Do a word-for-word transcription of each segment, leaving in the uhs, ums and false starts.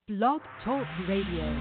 Blog Talk Radio.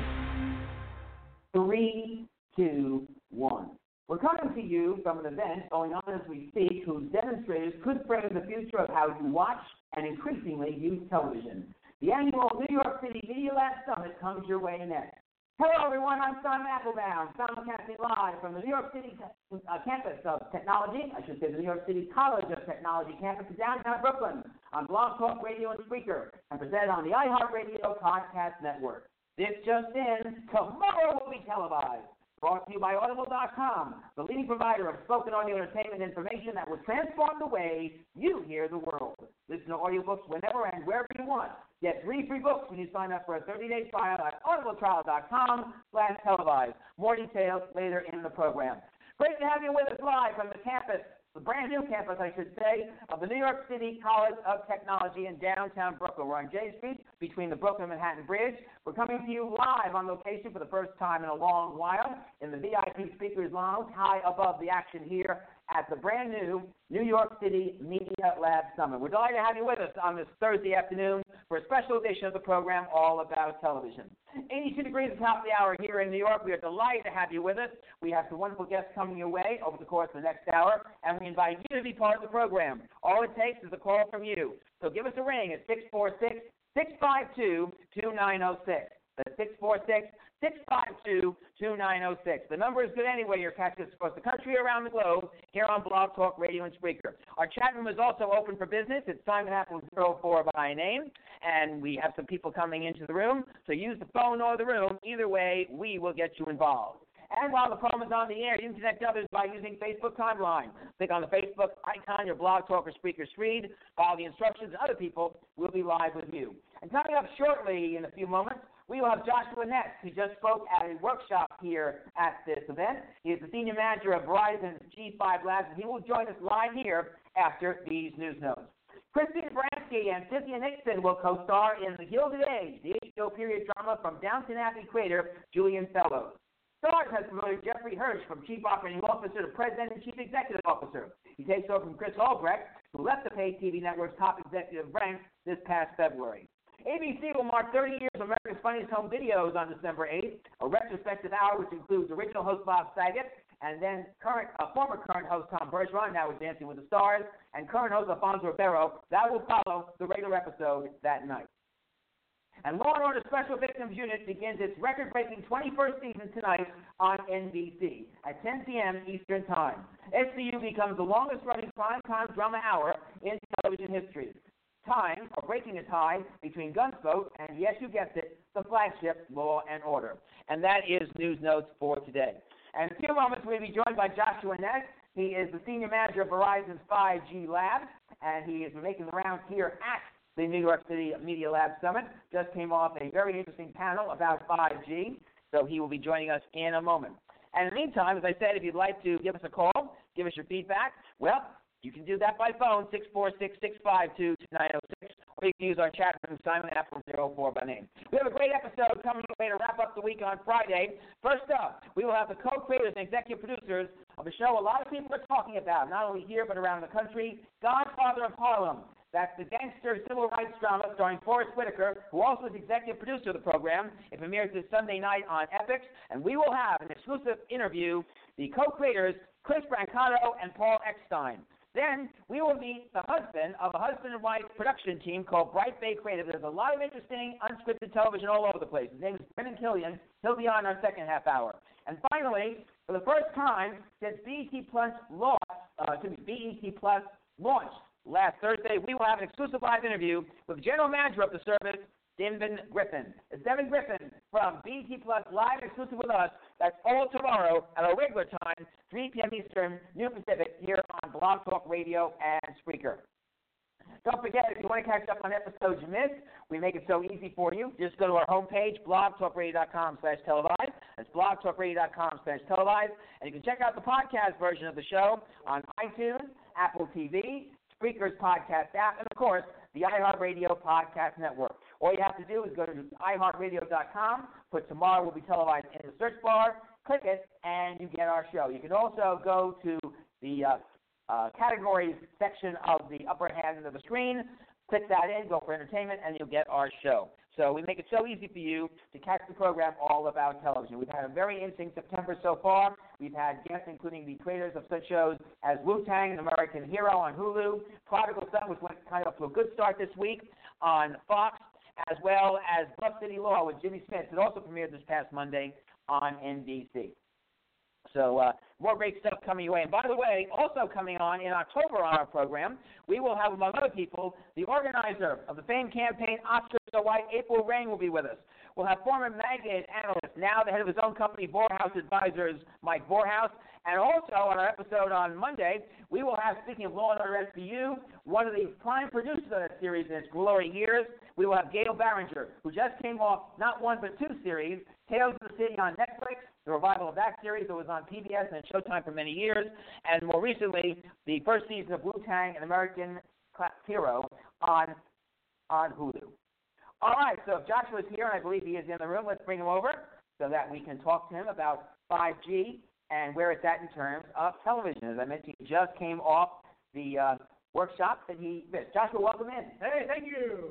Three, two, one. We're coming to you from an event going on as we speak whose demonstrators could frame the future of how you watch and increasingly use television. The annual New York City Media Lab Summit comes your way next. Hello, everyone. I'm Simon Applebaum, simulcasting live from the New York City uh, campus of technology, I should say the New York City College of Technology campus in downtown Brooklyn on Blog Talk Radio and Spreaker, and presented on the iHeartRadio Podcast Network. This just in, tomorrow will be televised. Brought to you by Audible dot com, the leading provider of spoken audio entertainment information that will transform the way you hear the world. Listen to audiobooks whenever and wherever you want. Get three free books when you sign up for a thirty-day trial at audibletrial dot com slash televised. More details later in the program. Great to have you with us live from the campus, the brand new campus, I should say, of the New York City College of Technology in downtown Brooklyn. We're on J Street between the Brooklyn and Manhattan Bridge. We're coming to you live on location for the first time in a long while in the V I P Speakers Lounge, high above the action here at the brand new New York City Media Lab Summit. We're delighted to have you with us on this Thursday afternoon for a special edition of the program all about television. eighty-two degrees at the top of the hour here in New York. We are delighted to have you with us. We have some wonderful guests coming your way over the course of the next hour, and we invite you to be part of the program. All it takes is a call from you. So give us a ring at six four six, six five two, two nine zero six. That's six four six, six five two, two nine zero six. The number is good anyway. You're catching us across the country, around the globe, here on Blog Talk Radio and Spreaker. Our chat room is also open for business. It's Simon Apple zero four by name, and we have some people coming into the room. So use the phone or the room. Either way, we will get you involved. And while the program is on the air, you can connect others by using Facebook Timeline. Click on the Facebook icon, your Blog Talk or Spreaker screen. Follow the instructions, and other people will be live with you. And coming up shortly in a few moments, we will have Joshua Ness, who just spoke at a workshop here at this event. He is the Senior Manager of Verizon's G five Labs, and he will join us live here after these news notes. Christine Baranski and Cynthia Nixon will co-star in The Gilded Age, the H B O period drama from Downton Abbey creator Julian Fellowes. Starz has promoted Jeffrey Hirsch from Chief Operating Officer to President and Chief Executive Officer. He takes over from Chris Albrecht, who left the paid T V network's top executive ranks this past February. A B C will mark thirty years of America's Funniest Home Videos on December eighth, a retrospective hour which includes original host Bob Saget and then current, uh, former current host Tom Bergeron, now with Dancing with the Stars, and current host Alfonso Ribeiro. That will follow the regular episode that night. And Law and Order Special Victims Unit begins its record-breaking twenty-first season tonight on N B C at ten p.m. Eastern Time. S V U becomes the longest-running primetime drama hour in television history. Time, or breaking a tie, between Gunsmoke and, yes, you guessed it, the flagship Law and Order. And that is News Notes for today. And in a few moments, we'll be joined by Joshua Ness. He is the Senior Manager of Verizon's five G Lab, and he is making the rounds here at the New York City Media Lab Summit. Just came off a very interesting panel about five G, so he will be joining us in a moment. And in the meantime, as I said, if you'd like to give us a call, give us your feedback, well, you can do that by phone, six four six, six five two, two nine zero six, or you can use our chat room, Simon Apple zero four by name. We have a great episode coming your way to wrap up the week on Friday. First up, we will have the co-creators and executive producers of a show a lot of people are talking about, not only here but around the country, Godfather of Harlem. That's the gangster civil rights drama starring Forrest Whitaker, who also is executive producer of the program. It premieres this Sunday night on Epix, and we will have an exclusive interview, the co-creators, Chris Brancato and Paul Eckstein. Then we will meet the husband of a husband and wife production team called Bright Bay Creative. There's a lot of interesting unscripted television all over the place. His name is Brendan Killian. He'll be on our second half hour. And finally, for the first time since B E T Plus launched, uh, to B E T Plus launched last Thursday, we will have an exclusive live interview with the general manager of the service, Devin Griffin. It's Devin Griffin from B E T Plus live exclusive with us. That's all tomorrow at our regular time, three p.m. Eastern, noon Pacific, here on Blog Talk Radio and Spreaker. Don't forget, if you want to catch up on episodes you missed, we make it so easy for you. Just go to our homepage, blogtalkradio.com slash televised. That's blogtalkradio.com slash televised. And you can check out the podcast version of the show on iTunes, Apple T V, Spreaker's podcast app, and, of course, the iHeartRadio Podcast Network. All you have to do is go to i heart radio dot com, put Tomorrow Will Be Televised in the search bar, click it, and you get our show. You can also go to the uh, uh, categories section of the upper hand of the screen, click that in, go for entertainment, and you'll get our show. So we make it so easy for you to catch the program All About Television. We've had a very interesting September so far. We've had guests including the creators of such shows as Wu-Tang, An American Hero on Hulu, Prodigal Son, which went kind of up to a good start this week on Fox, as well as Bluff City Law with Jimmy Smith. It also premiered this past Monday on N B C. So uh, more great stuff coming your way. And by the way, also coming on in October on our program, we will have, among other people, the organizer of the famed campaign Oscars So White, April Rain, will be with us. We'll have former Magid analyst, now the head of his own company, Vorhaus Advisors, Mike Vorhaus. And also on our episode on Monday, we will have, speaking of Law and Order S V U, one of the prime producers of that series in its glory years. We will have Gail Barringer, who just came off not one but two series, Tales of the City on Netflix, the revival of that series that was on P B S and Showtime for many years, and more recently, the first season of Wu-Tang, An American Hero on, on Hulu. All right, so if Joshua's here, and I believe he is in the room, let's bring him over so that we can talk to him about five G and where it's at in terms of television. As I mentioned, he just came off the uh, workshop that he missed. Joshua, welcome in. Hey, thank you.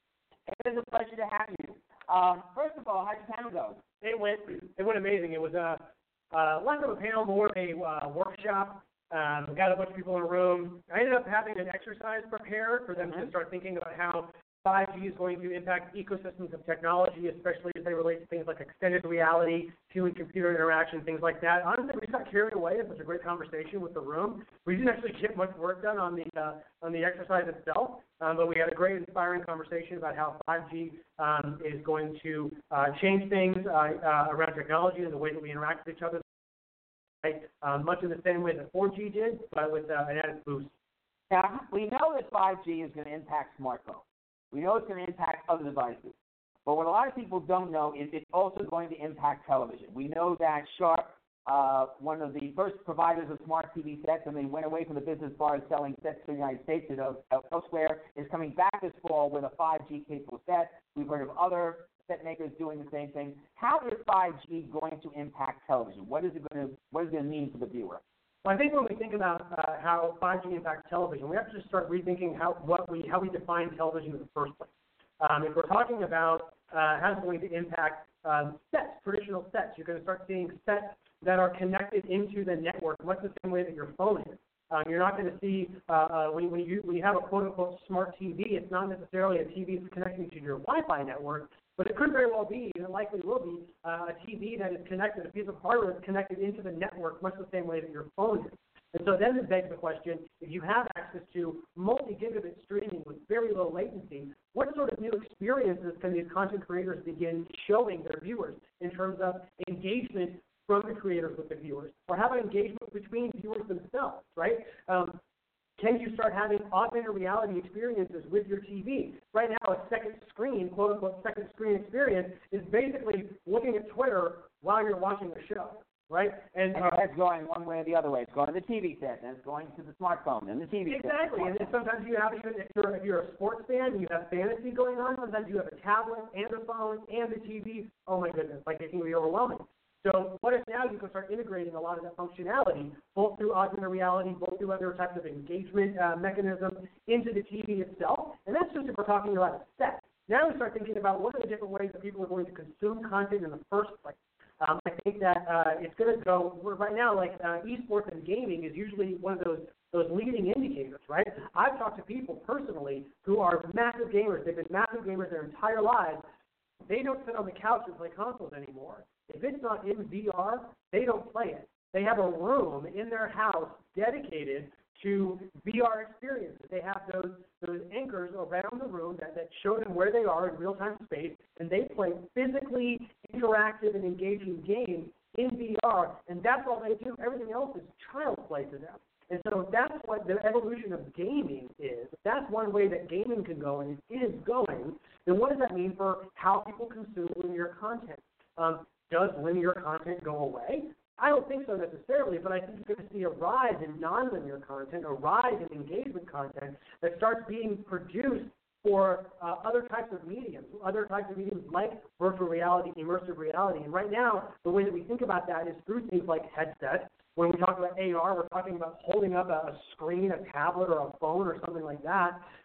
It is a pleasure to have you. Um, first of all, how did your panel go? It went it went amazing. It was a uh, less of a panel, more of a uh, workshop. Um, we got a bunch of people in a room. I ended up having an exercise prepared for them mm-hmm. to start thinking about how five G is going to impact ecosystems of technology, especially as they relate to things like extended reality, human-computer interaction, things like that. Honestly, we just got carried away. It was a great conversation with the room. We didn't actually get much work done on the uh, on the exercise itself, um, but we had a great, inspiring conversation about how five G um, is going to uh, change things uh, uh, around technology and the way that we interact with each other. Right? Um, much in the same way that four G did, but with uh, an added boost. Now, we know that five G is going to impact smartphones. We know it's going to impact other devices. But what a lot of people don't know is it's also going to impact television. We know that Sharp, uh, one of the first providers of smart T V sets, and they went away from the business as far as selling sets to the United States and elsewhere, is coming back this fall with a five G capable set. We've heard of other set makers doing the same thing. How is five G going to impact television? What is it going to, what is it going to mean for the viewer? Well, I think when we think about uh, how five G impacts television, we have to just start rethinking how what we how we define television in the first place. Um, if we're talking about uh, how it's going to impact um, sets, traditional sets, you're going to start seeing sets that are connected into the network, much the same way that your phone is. Um, you're not going to see uh, uh, when, when you when you have a quote unquote smart T V, it's not necessarily a T V that's connecting to your Wi-Fi network. But it could very well be, and it likely will be, uh, a T V that is connected, a piece of hardware that's connected into the network, much the same way that your phone is. And so then it begs the question, if you have access to multi-gigabit streaming with very low latency, what sort of new experiences can these content creators begin showing their viewers in terms of engagement from the creators with the viewers? Or how about engagement between viewers themselves, right? Um, Can you start having augmented reality experiences with your T V? Right now, a second screen, quote-unquote second screen experience, is basically looking at Twitter while you're watching a show, right? And, and it's going one way or the other way. It's going to the T V set, and it's going to the smartphone, and the T V exactly. set. Exactly, and then sometimes you have, even if you're, if you're a sports fan, you have fantasy going on, sometimes you have a tablet and a phone and a T V. Oh, my goodness, like it can be overwhelming. So what if now you can start integrating a lot of that functionality, both through augmented reality, both through other types of engagement uh, mechanisms into the T V itself? And that's just if we're talking about a set. Now we start thinking about what are the different ways that people are going to consume content in the first place. Um, I think that uh, it's going to go, right now, like uh, esports and gaming is usually one of those those leading indicators, right? I've talked to people personally who are massive gamers. They've been massive gamers their entire lives. They don't sit on the couch and play consoles anymore. If it's not in V R, they don't play it. They have a room in their house dedicated to V R experiences. They have those those anchors around the room that, that show them where they are in real-time space, and they play physically interactive and engaging games in V R, and that's all they do. Everything else is child's play to them. And so that's what the evolution of gaming is. If that's one way that gaming can go, and it is going, then what does that mean for how people consume linear content? Um, does linear content go away? I don't think so necessarily, but I think you're going to see a rise in nonlinear content, a rise in engagement content that starts being produced for uh, other types of mediums, other types of mediums like virtual reality, immersive reality. And right now, the way that we think about that is through things like headsets. When we talk about A R, we're talking about holding up a screen, a tablet, or a phone, or something like that.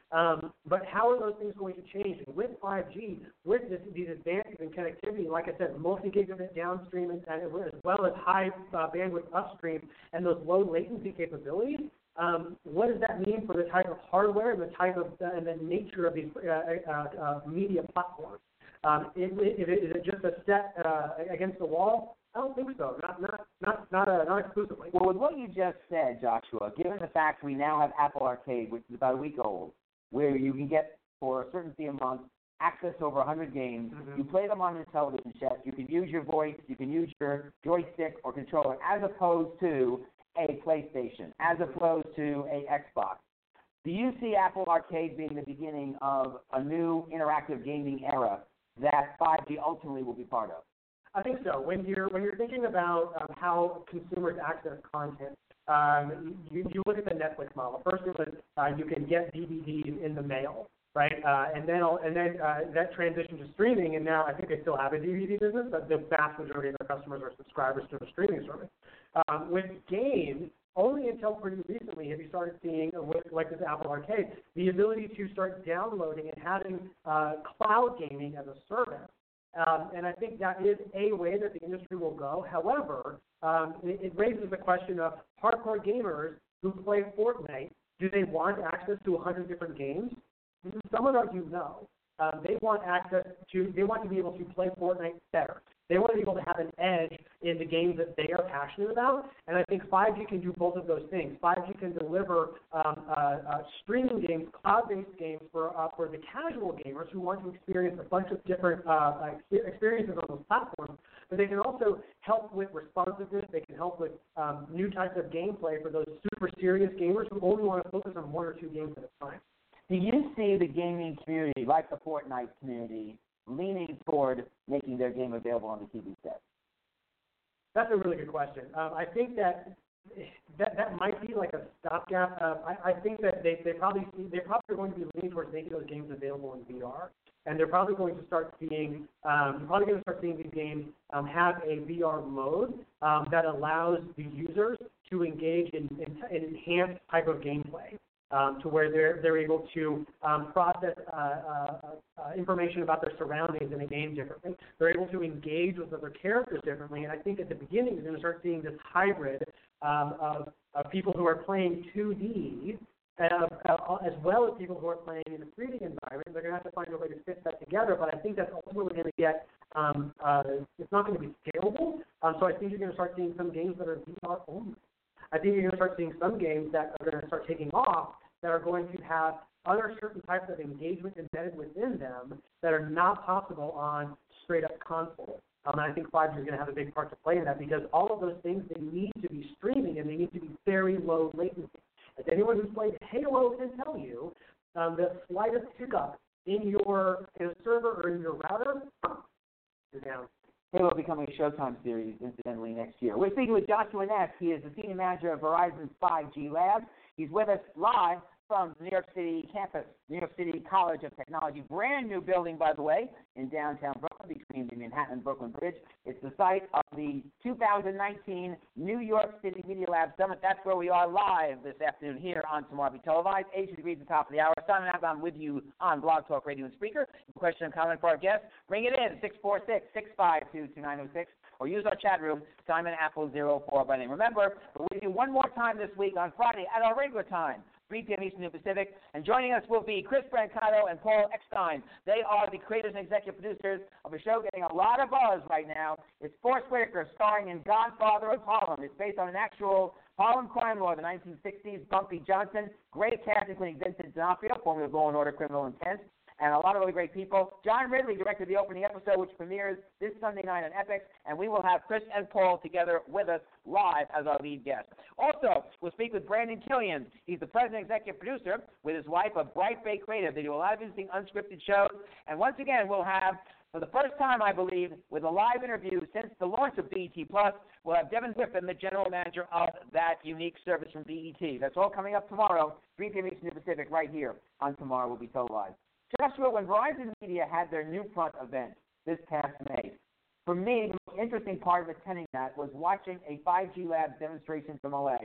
Um, but how are those things going to change? And with five G, with this, these advances in connectivity, like I said, multi-gigabit downstream and, and as well as high uh, bandwidth upstream and those low latency capabilities, um, what does that mean for the type of hardware and the type of uh, and the nature of these uh, uh, uh, media platforms? Um, is, is, it, is it just a set uh, against the wall? I don't think so. Not not not not, uh, not exclusively. Well, with what you just said, Joshua, given the fact we now have Apple Arcade, which is about a week old, where you can get for a certain fee a month access to over one hundred games, Mm-hmm. you play them on your television set. You can use your voice, you can use your joystick or controller, as opposed to a PlayStation, as opposed to a Xbox. Do you see Apple Arcade being the beginning of a new interactive gaming era that five G ultimately will be part of? I think so. When you're when you're thinking about um, how consumers access content, um, you, you look at the Netflix model. First, it was uh, you can get D V Ds in the mail, right? Uh, and then and then uh, that transitioned to streaming, and now I think they still have a D V D business, but the vast majority of their customers are subscribers to the streaming service. Um, with games, only until pretty recently have you started seeing, with, like this Apple Arcade, the ability to start downloading and having uh, cloud gaming as a service. Um, and I think that is a way that the industry will go. However, um, it, it raises the question of hardcore gamers who play Fortnite, do they want access to one hundred different games? Some would argue no. Um, they want access to, they want to be able to play Fortnite better. They want to be able to have an edge in the games that they are passionate about, and I think five G can do both of those things. five G can deliver um, uh, uh, streaming games, cloud-based games for uh, for the casual gamers who want to experience a bunch of different uh, experiences on those platforms, but they can also help with responsiveness. They can help with um, new types of gameplay for those super serious gamers who only want to focus on one or two games at a time. Do you see the gaming community, like the Fortnite community, leaning toward making their game available on the T V set? That's a really good question. Um, I think that that that might be like a stopgap. Uh, I, I think that they they probably see, they're probably going to be leaning towards making those games available in V R, and they're probably going to start seeing um, you're probably going to start seeing these games um, have a V R mode um, that allows the users to engage in, in, in enhanced type of gameplay. Um, to where they're they're able to um, process uh, uh, uh, information about their surroundings in a game differently. They're able to engage with other characters differently, and I think at the beginning you're going to start seeing this hybrid um, of, of people who are playing two D uh, uh, as well as people who are playing in a three D environment. They're going to have to find a way to fit that together, but I think that's ultimately going to get um, uh, it's not going to be scalable. Um, so I think you're going to start seeing some games that are V R only. I think you're going to start seeing some games that are going to start taking off that are going to have other certain types of engagement embedded within them that are not possible on straight-up console. Um, and I think five G is going to have a big part to play in that because all of those things, they need to be streaming and they need to be very low latency. As anyone who's played Halo can tell you, um, the slightest hiccup in your in a server or in your router, you're down. Halo becoming a Showtime series, incidentally, next year. We're speaking with Joshua Ness. He is the senior manager of Verizon's five G Labs. He's with us live from the New York City campus, New York City College of Technology. Brand new building, by the way, in downtown Brooklyn between the Manhattan and Brooklyn Bridge. It's the site of the two thousand nineteen New York City Media Lab Summit. That's where we are live this afternoon here on Tomorrow Be Televised. eighty degrees at the top of the hour. Simon Abdon with you on Blog Talk Radio and Speaker. Question and comment for our guests, bring it in, six four six, six five two, two nine zero six, or use our chat room, Simon Apple zero four by name. Remember, we're with you one more time this week on Friday at our regular time, three p.m. Eastern and Pacific. And joining us will be Chris Brancato and Paul Eckstein. They are the creators and executive producers of a show getting a lot of buzz right now. It's Forest Whitaker, starring in Godfather of Harlem. It's based on an actual Harlem crime lord of the nineteen sixties, Bumpy Johnson. Great cast, including Vincent D'Onofrio, formerly of Law and Order, Criminal Intent, and a lot of other great people. John Ridley directed the opening episode, which premieres this Sunday night on Epix, and we will have Chris and Paul together with us live as our lead guest. Also, we'll speak with Brandon Killian. He's the president and executive producer with his wife of Bright Bay Creative. They do a lot of interesting unscripted shows, and once again, we'll have, for the first time, I believe, with a live interview since the launch of B E T Plus, we'll have Devin Griffin, the general manager of that unique service from B E T. That's all coming up tomorrow, three p.m. Eastern Pacific, right here on Tomorrow Will Be Told Live. Joshua, when Verizon Media had their New Front event this past May, for me, the most interesting part of attending that was watching a five G Labs demonstration from L A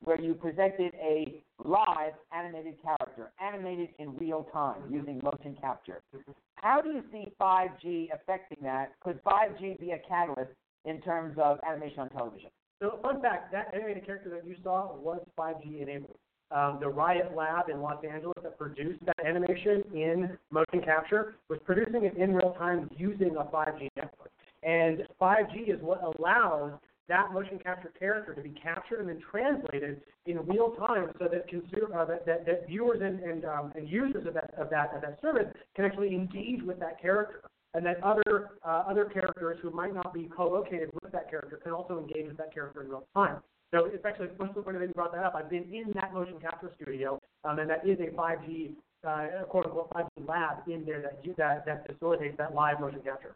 where you presented a live animated character, animated in real time using motion capture. How do you see five G affecting that? Could five G be a catalyst in terms of animation on television? So, fun fact, that animated character that you saw was five G enabled. Um, the Riot Lab in Los Angeles that produced that animation in motion capture was producing it in real time using a five G network. And five G is what allows that motion capture character to be captured and then translated in real time, so that consumer, uh, that, that, that viewers and and, um, and users of that of that of that service can actually engage with that character, and that other uh, other characters who might not be co-located with that character can also engage with that character in real time. So it's actually, once when you brought that up, I've been in that motion capture studio, um, and that is a five G uh, quote unquote five G lab in there that that that facilitates that live motion capture.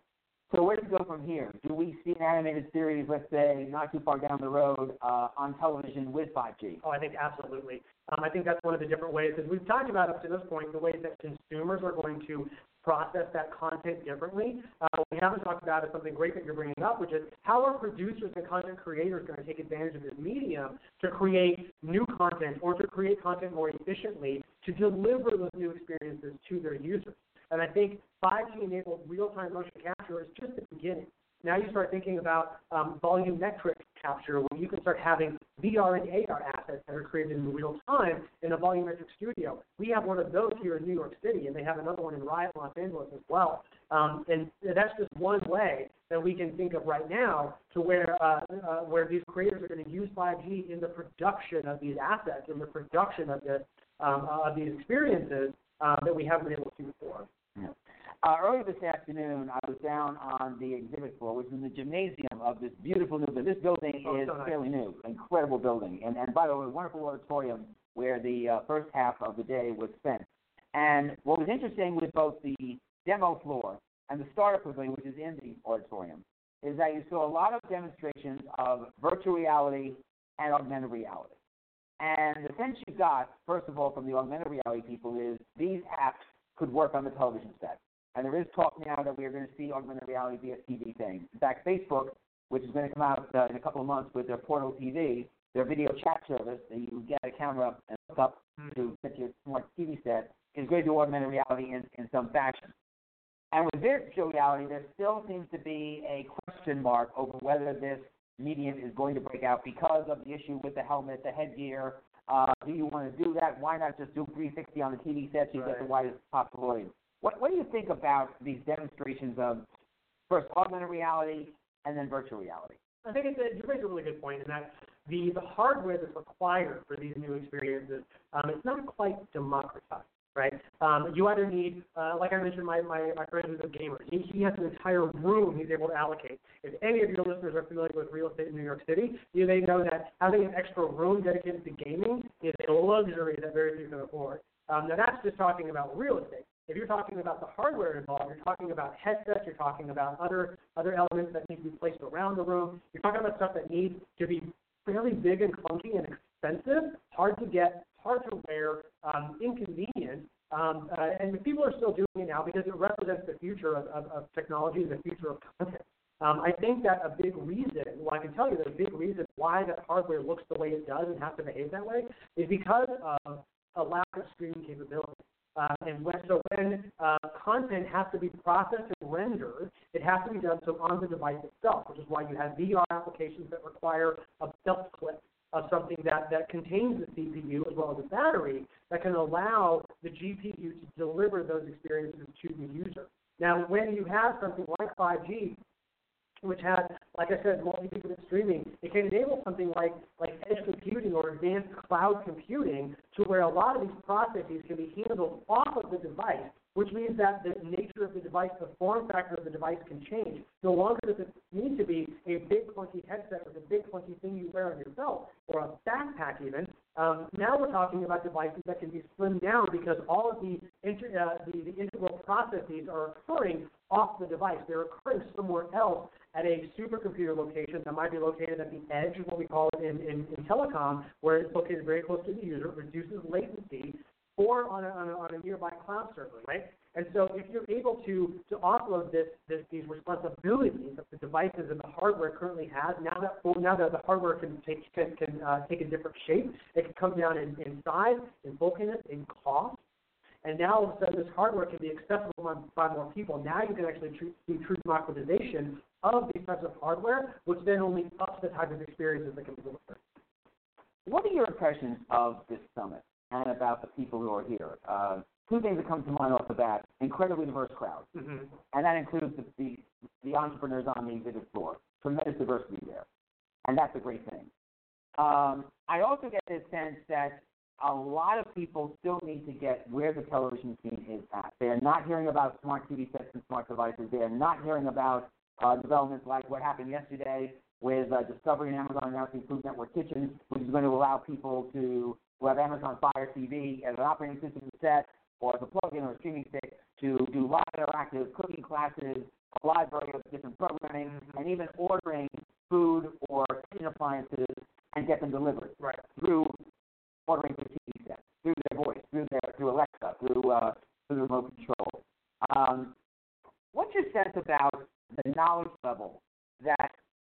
So where do we go from here? Do we see an animated series, let's say, not too far down the road, uh, on television with five G? Oh, I think absolutely. Um, I think that's one of the different ways, as we've talked about up to this point, the ways that consumers are going to process that content differently. Uh, what we haven't talked about is something great that you're bringing up, which is how are producers and content creators going to take advantage of this medium to create new content or to create content more efficiently to deliver those new experiences to their users. And I think five G-enabled real-time motion capture is just the beginning. Now you start thinking about um, volumetric capture, where you can start having V R and A R assets that are created in real time in a volumetric studio. We have one of those here in New York City, and they have another one in Riot, Los Angeles as well. Um, and that's just one way that we can think of right now to where uh, uh, where these creators are going to use five G in the production of these assets, in the production of this um, of these experiences uh, that we haven't been able to before. Yeah. Uh, earlier this afternoon, I was down on the exhibit floor, which is in the gymnasium of this beautiful new building. This building oh, is so nice. fairly new, incredible building. And, and by the way, a wonderful auditorium where the uh, first half of the day was spent. And what was interesting with both the demo floor and the startup pavilion, which is in the auditorium, is that you saw a lot of demonstrations of virtual reality and augmented reality. And the sense you got, first of all, from the augmented reality people is these apps could work on the television set. And there is talk now that we are going to see augmented reality be a T V thing. In fact, Facebook, which is going to come out uh, in a couple of months with their Portal T V, their video chat service, that you get a camera and hook up to set your smart T V set, is going to do augmented reality in, in some fashion. And with virtual reality, there still seems to be a question mark over whether this medium is going to break out because of the issue with the helmet, the headgear. Uh, do you want to do that? Why not just do three sixty on the T V set so you right. get the widest possible audience? What, what do you think about these demonstrations of, first, augmented reality and then virtual reality? I think it's a, you raise a really good point in that the, the hardware that's required for these new experiences, um, it's not quite democratized, right? Um, you either need, uh, like I mentioned, my, my, my friend who's a gamer, he, he has an entire room he's able to allocate. If any of your listeners are familiar with real estate in New York City, you may know that having an extra room dedicated to gaming is a luxury that very few can afford. Um, now that's just talking about real estate. If you're talking about the hardware involved, you're talking about headsets, you're talking about other other elements that need to be placed around the room. You're talking about stuff that needs to be fairly big and clunky and expensive, hard to get, hard to wear, um, inconvenient. Um, uh, and people are still doing it now because it represents the future of, of, of technology and the future of content. Um, I think that a big reason, well, I can tell you that a big reason why that hardware looks the way it does and has to behave that way is because of a lack of streaming capability. Uh, and when, so when uh, content has to be processed and rendered, it has to be done so on the device itself, which is why you have V R applications that require a belt clip of something that, that contains the C P U as well as the battery that can allow the G P U to deliver those experiences to the user. Now, when you have something like five G, which has, like I said, multi-gigabit streaming, it can enable something like, like edge computing or advanced cloud computing to where a lot of these processes can be handled off of the device, which means that the nature of the device, the form factor of the device can change. No longer does it need to be a big clunky headset with a big clunky thing you wear on your belt or a backpack even. Um, now we're talking about devices that can be slimmed down because all of the, inter, uh, the, the integral processes are occurring off the device. They're occurring somewhere else at a supercomputer location that might be located at the edge, what we call it in, in, in telecom, where it's located very close to the user, reduces latency, or on a, on a, on a nearby cloud server, right? And so if you're able to, to offload this, this these responsibilities that the devices and the hardware currently has, now that now that the hardware can take can, can uh, take a different shape, it can come down in, in size, in bulkiness, in cost. And now all of a sudden this hardware can be accessible by, by more people. Now you can actually tr- do true democratization of these types of hardware, which then only ups the type of experiences that can be delivered. What are your impressions of this summit and about the people who are here? Uh, two things that come to mind off the bat: incredibly diverse crowd, Mm-hmm. and that includes the, the the entrepreneurs on the exhibit floor. Tremendous diversity there, and that's a great thing. Um, I also get the sense that a lot of people still need to get where the television scene is at. They are not hearing about smart T V sets and smart devices. They are not hearing about uh, developments like what happened yesterday with uh, Discovery and Amazon announcing Food Network Kitchen, which is going to allow people to who have Amazon Fire T V as an operating system set or as a plug-in or a streaming stick to do live interactive cooking classes, a library of different programming, and even ordering food or kitchen appliances and get them delivered Right. through ordering through T V sets, through their voice, through their through Alexa, through uh, through the remote control. Um, what's your sense about the knowledge level that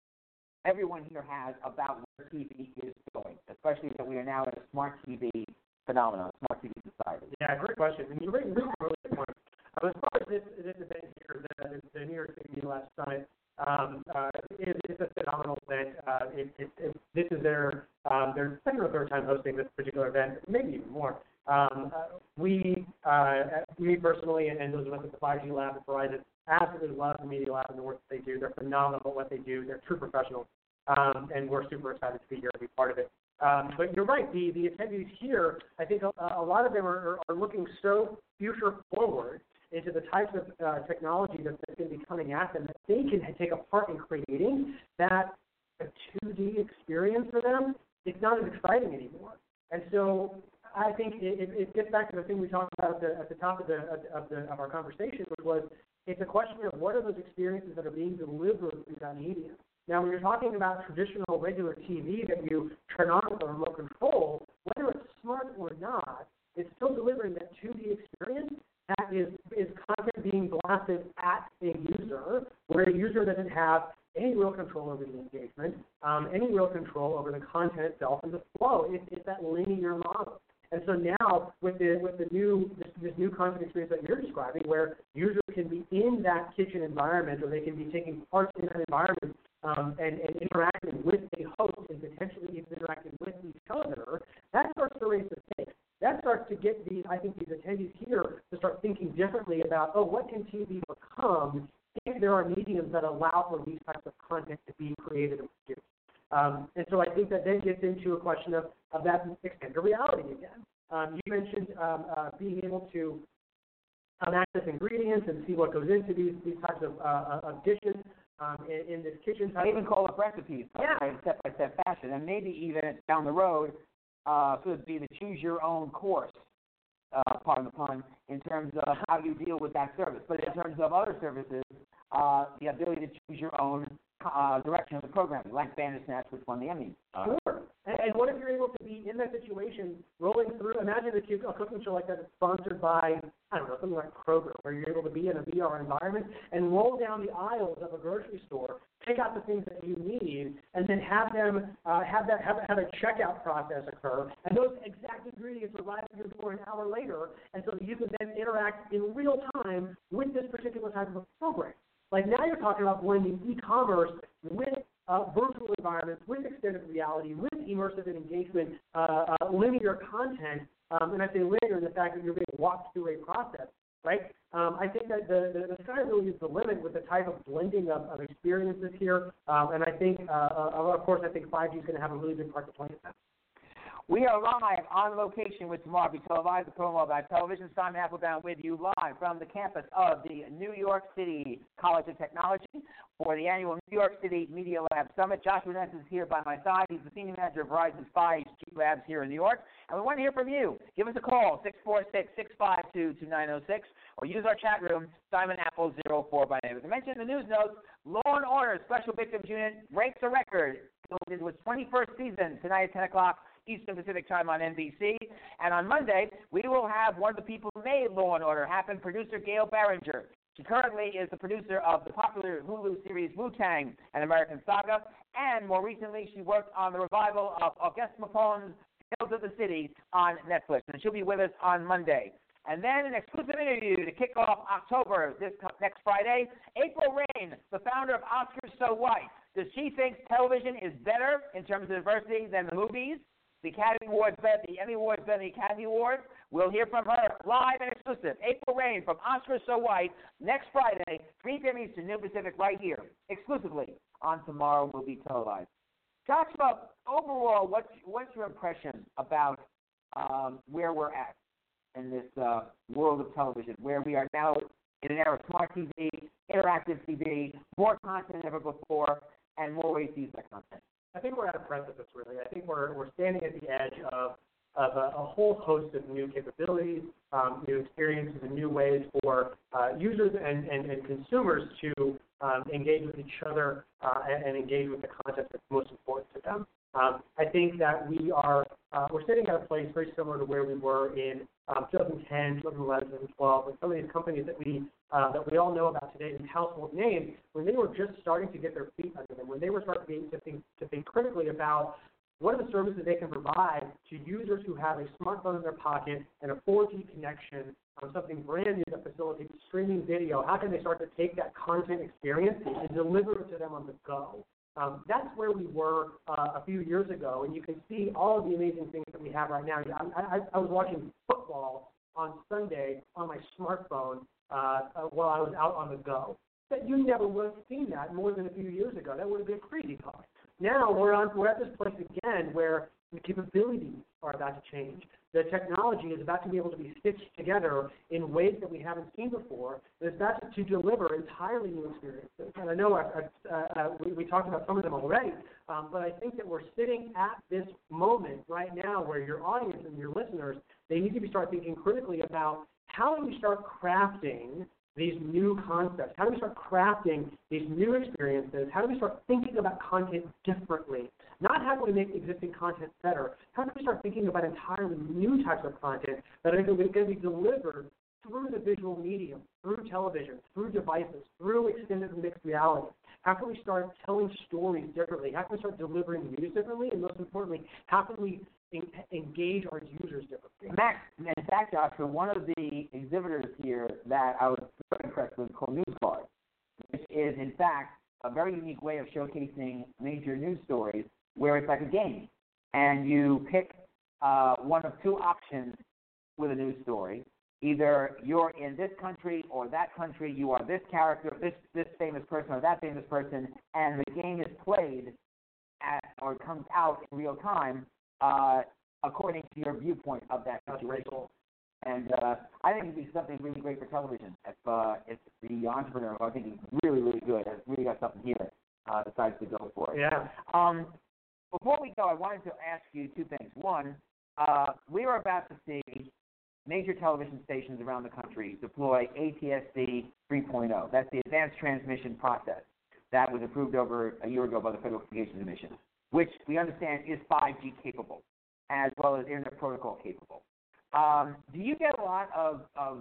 everyone here has about where T V is going, especially that we are now in a smart T V phenomenon, a smart T V society? Yeah, great question. And you bring a really good point. Um, as far as this, this event here, the, the New York City Last Summit, um, uh, it, it's a phenomenal event. Uh, it, it, it, this is their um, their second or third time hosting this particular event, maybe even more. Um, uh, we, uh, me personally, and, and those of us at the five G Lab at Verizon, absolutely love the Media Lab and the work that they do. They're phenomenal at what they do. They're true professionals, um, and we're super excited to be here and be part of it. Um, but you're right, the, the attendees here, I think a, a lot of them are, are looking so future forward into the types of uh, technology that's going to be coming at them that they can take a part in creating, that a two D experience for them, it's not as exciting anymore. And so I think it, it gets back to the thing we talked about at the, at the top of, the, of, the, of our conversation, which was it's a question of what are those experiences that are being delivered through that medium. Now, when you're talking about traditional regular T V that you turn on with a remote control, whether it's smart or not, it's still delivering that two D experience that is, is content being blasted at a user, where a user doesn't have any real control over the engagement, um, any real control over the content itself and the flow. It, it's that linear model. And so now, with the with the new this, this new content experience that you're describing, where users can be in that kitchen environment, or they can be taking part in that environment um, and, and interacting with a host, and potentially even interacting with each other, that starts to raise the stakes. That starts to get these, I think, these attendees here to start thinking differently about, oh, what can T V become if there are mediums that allow for these types of content to be created and produced. Um, and so I think that then gets into a question of, of that extended reality again. Um, you mentioned um, uh, being able to um, access ingredients and see what goes into these, these types of, uh, of dishes um, in, in this kitchen. I even call up recipes yeah. in step-by-step fashion, and maybe even down the road uh, could be the choose-your-own course, uh, pardon the pun, in terms of how you deal with that service. But in terms of other services, uh, the ability to choose your own uh, direction of the programming, like Bandersnatch, which won the Emmy. Uh, sure. And, and what if you're able to be in that situation, rolling through, imagine a cooking show like that is sponsored by, I don't know, something like Kroger, where you're able to be in a V R environment and roll down the aisles of a grocery store, pick out the things that you need, and then have them uh, have that have, have a checkout process occur, and those exact ingredients arrive at your door an hour later, and so you can then interact in real time with this particular type of a program. Like now you're talking about blending e-commerce with uh, virtual environments, with extended reality, with immersive and engagement, uh, uh, linear content, um, and I say linear in the fact that you're being walked through a process, right? Um, I think that the, the, the sky really is the limit with the type of blending of, of experiences here, um, and I think, uh, uh, of course, I think five G is going to have a really big part to play in that. We are live on location with tomorrow. We televise the promo by television. Simon Applebaum with you live from the campus of the New York City College of Technology for the annual New York City Media Lab Summit. Josh Reness is here by my side. He's the senior manager of Verizon's five G Labs here in New York. And we want to hear from you. Give us a call, six four six, six five two, two nine zero six, or use our chat room, Simon Apple zero four by name. As I mentioned in the news notes, Law and Order Special Victims Unit breaks a record. It was its twenty-first season tonight at ten o'clock. Eastern Pacific Time on N B C. And on Monday, we will have one of the people who made Law and Order happen, producer Gail Barringer. She currently is the producer of the popular Hulu series Wu-Tang, An American Saga, and more recently she worked on the revival of Auguste McClellan's Tales of the City on Netflix, and she'll be with us on Monday. And then an exclusive interview to kick off October, this next Friday, April Rain, the founder of Oscars So White. Does she think television is better in terms of diversity than the movies? The Academy Awards better, the Emmy Awards better than the Academy Awards? We'll hear from her live and exclusive. April Rain from Oscars So White next Friday, three p.m. Eastern, New Pacific, right here, exclusively on Tomorrow Will Be Televised. Joshua, overall, what's, what's your impression about um, where we're at in this uh, world of television, where we are now in an era of smart T V, interactive T V, more content than ever before, and more ways to use that content? I think we're at a precipice, really. I think we're we're standing at the edge of of a, a whole host of new capabilities, um, new experiences, and new ways for uh, users and, and, and consumers to um, engage with each other uh, and, and engage with the content that's most important to them. Um, I think that we are uh, we're sitting at a place very similar to where we were in um, twenty ten, twenty eleven, twenty twelve, with some of these companies that we uh, that we all know about today, these household names, when they were just starting to get their feet under them, when they were starting to think to think critically about what are the services they can provide to users who have a smartphone in their pocket and a four G connection, um, something brand new that facilitates streaming video. How can they start to take that content experience and deliver it to them on the go? Um, that's where we were uh, a few years ago, and you can see all of the amazing things that we have right now. I, I, I was watching football on Sunday on my smartphone uh, uh, while I was out on the go. That you never would have seen that more than a few years ago. That would have been crazy talk. Now we're on we're at this place again where the capabilities are about to change. The technology is about to be able to be stitched together in ways that we haven't seen before. It's about to deliver entirely new experiences. And I know I, I, uh, we, we talked about some of them already, um, but I think that we're sitting at this moment right now where your audience and your listeners, they need to be start thinking critically about how do we start crafting these new concepts? How do we start crafting these new experiences? How do we start thinking about content differently? Not how do we make existing content better? How do we start thinking about entirely new types of content that are going to be delivered through the visual medium, through television, through devices, through extended and mixed reality? How can we start telling stories differently? How can we start delivering news differently? And most importantly, how can we en- engage our users differently? Max, in fact, Joshua, one of the exhibitors here that I was very impressed with called Newscard, which is, in fact, a very unique way of showcasing major news stories where it's like a game. And you pick uh, one of two options with a news story. Either you're in this country or that country, you are this character, this this famous person or that famous person, and the game is played at, or comes out in real time uh, according to your viewpoint of that situation. And uh, I think it'd be something really great for television. If, uh, if the entrepreneur, who I think is really, really good, has really got something here, uh, decides to go for it. Yeah. Um, before we go, I wanted to ask you two things. One, uh, we are about to see major television stations around the country deploy A T S C three point oh. That's the Advanced Transmission Process that was approved over a year ago by the Federal Communications Commission, which we understand is five G capable, as well as Internet Protocol capable. Um, do you get a lot of, of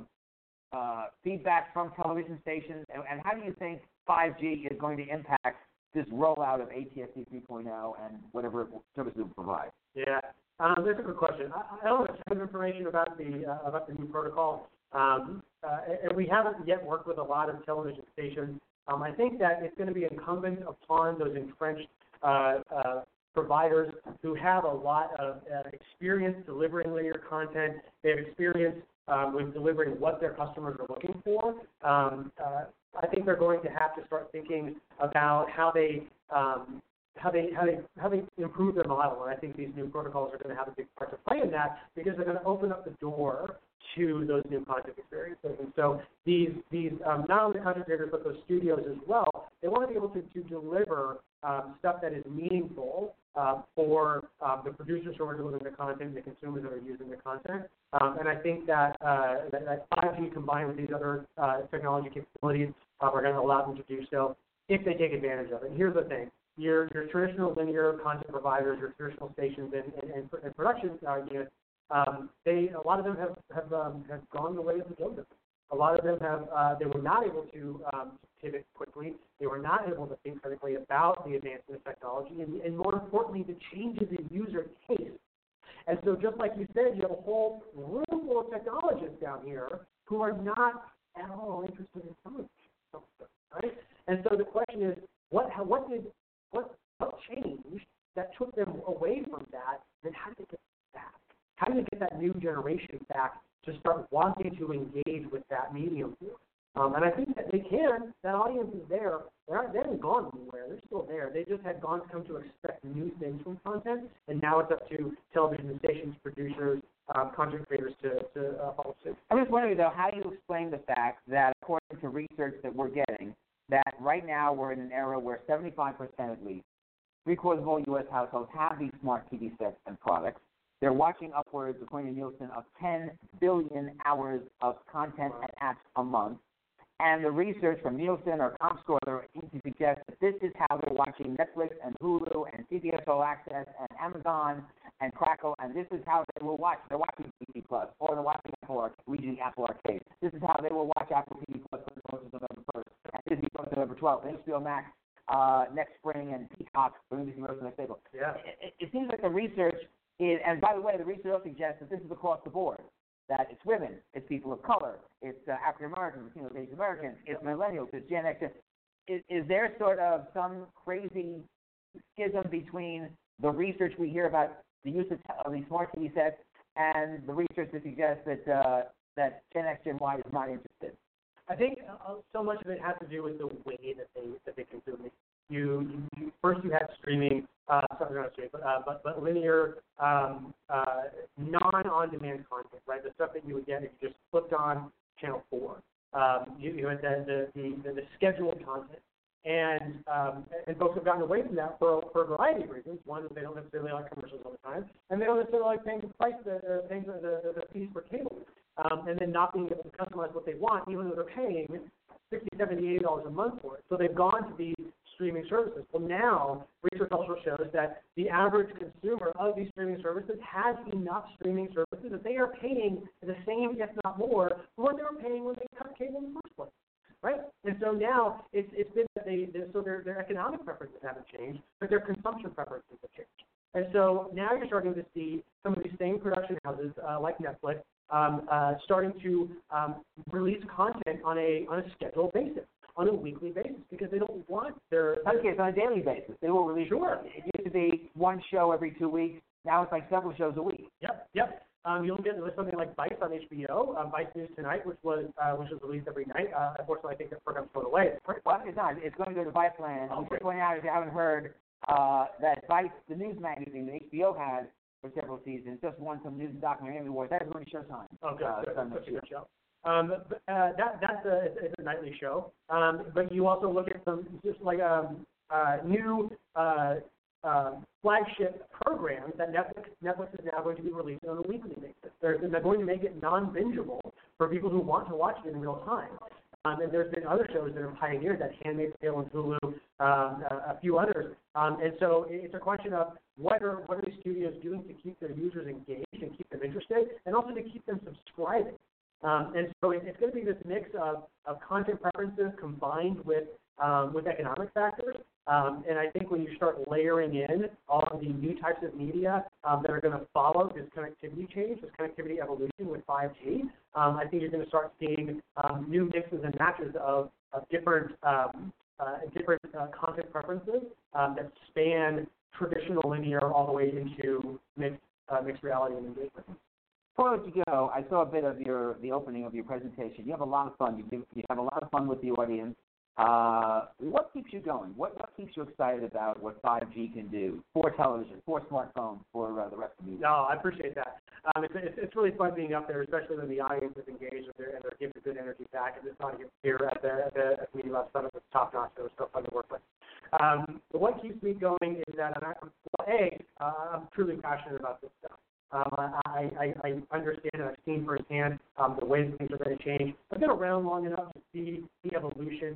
uh, feedback from television stations, and, and how do you think five G is going to impact this rollout of A T S C three point oh and whatever services it will provide? Yeah. Um, that's a good question. I, I don't have a ton of information about the uh, about the new protocol, um, uh, and we haven't yet worked with a lot of television stations. Um, I think that it's going to be incumbent upon those entrenched uh, uh, providers who have a lot of uh, experience delivering linear content. They have experience um, with delivering what their customers are looking for. Um, uh, I think they're going to have to start thinking about how they um, how they how they how they improve their model, and I think these new protocols are going to have a big part to play in that because they're going to open up the door to those new content experiences. And so these these um, not only content creators but those studios as well, they want to be able to, to deliver um, stuff that is meaningful uh, for um, the producers who are delivering the content and the consumers that are using the content. Um, and I think that, uh, that that five G combined with these other uh, technology capabilities uh, are going to allow them to do so if they take advantage of it. And here's the thing. your your traditional linear content providers, your traditional stations and, and, and, and production uh, units, um, they a lot of them have have um, have gone the way of the dodo. A lot of them have uh, they were not able to um, pivot quickly. They were not able to think critically about the advancement of technology, and, and more importantly, the changes in user taste. And so, just like you said, you have a whole room full of technologists down here who are not at all interested in television, right? And so the question is, what how, what did what what changed that took them away from that, and how did they get back? How did they get that new generation back to start wanting to engage with that medium? Um, and I think that they can. That audience is there. They're not, they haven't gone anywhere. They're still there. They just had gone come to expect new things from content, and now it's up to television stations, producers, um, content creators to, to uh, follow suit. I'm just wondering, though, how do you explain the fact that, according to research that we're getting, that right now we're in an era where seventy-five percent at least, three-quarters of all U S households have these smart T V sets and products. They're watching upwards, according to Nielsen, of ten billion hours of content and apps a month. And the research from Nielsen or ComScore seems to suggest that this is how they're watching Netflix and Hulu and C B S All Access and Amazon and Crackle, and this is how they will watch. They're watching T V Plus, or they're watching Apple Arcade, reading Apple Arcade. This is how they will watch Apple T V Plus for November first, and Disney Plus November twelfth, and H B O Max uh, next spring, and Peacock for N B C Universal next April. Yeah. It, it, it seems like the research is, and by the way, the research also suggests that this is across the board. That it's women, it's people of color, it's uh, African Americans, you know, Asian Americans, it's millennials, it's Gen X. Is, is there sort of some crazy schism between the research we hear about the use of, of these smart T V sets and the research that suggests that uh, that Gen X, Gen Y is not interested? I think uh, so much of it has to do with the way that they that they consume it. You, you first you had streaming, uh, sorry, not streaming, but, uh, but but linear, um, uh, non-on-demand content, right? The stuff that you would get if you just flipped on channel four. Um, you, you had the the, the the scheduled content, and um, and folks have gotten away from that for for a variety of reasons. One, they don't necessarily like commercials all the time, and they don't necessarily like paying the price, the uh, paying the, the the fees for cable, um, and then not being able to customize what they want, even though they're paying sixty, seventy, eighty dollars a month for it. So they've gone to these streaming services. Well, now research also shows that the average consumer of these streaming services has enough streaming services that they are paying the same, if not more, for what they were paying when they cut cable in the first place, right? And so now it's it's been that they so their their economic preferences haven't changed, but their consumption preferences have changed. And so now you're starting to see some of these same production houses uh, like Netflix um, uh, starting to um, release content on a on a scheduled basis, on a weekly basis, because they don't want their... Okay, it's on a daily basis. They will release... Sure. It used to be one show every two weeks. Now it's like several shows a week. Yep, yep. Um, you'll get with something like Vice on H B O, um, Vice News Tonight, which was uh, which was released every night. Uh, unfortunately, I think that program's going away. Well, it's not. It's going to go to Viceland. Oh, we should point out, if you haven't heard, uh, that Vice, the news magazine that H B O has for several seasons, just won some news and documentary awards. That is going to Showtime. Oh, good. Uh, good. Sunday Such a good show. Um, but, uh, that that's a, it's a nightly show. Um, but you also look at some just like um, uh, new uh, uh, flagship programs that Netflix Netflix is now going to be releasing on a weekly basis. They're, they're going to make it non-bingeable for people who want to watch it in real time. Um, and there's been other shows that have pioneered that, Handmaid's Tale and Hulu, um, a, a few others. Um, and so it's a question of what are what are these studios doing to keep their users engaged and keep them interested, and also to keep them subscribing. Um, and so it, it's going to be this mix of, of content preferences combined with um, with economic factors. Um, and I think when you start layering in all of the new types of media um, that are going to follow this connectivity change, this connectivity evolution with five G, um, I think you're going to start seeing um, new mixes and matches of, of different um, uh, different uh, content preferences um, that span traditional linear all the way into mixed uh, mixed reality and engagement. Before I let you go, I saw a bit of your the opening of your presentation. You have a lot of fun. You, do, you have a lot of fun with the audience. Uh, what keeps you going? What what keeps you excited about what five G can do for television, for smartphones, for uh, the rest of the media? No, I appreciate that. Um, it's, it's it's really fun being up there, especially when the audience is engaged and they're, and they're giving good energy back. And this audience here at the at the, at the Media Lab Summit was top notch. It was so fun to work with. Um, but what keeps me going is that I'm, well, a uh, I'm truly passionate about this stuff. Um, I, I, I understand and I've seen firsthand um, the ways things are going to change. I've been around long enough to see the evolution from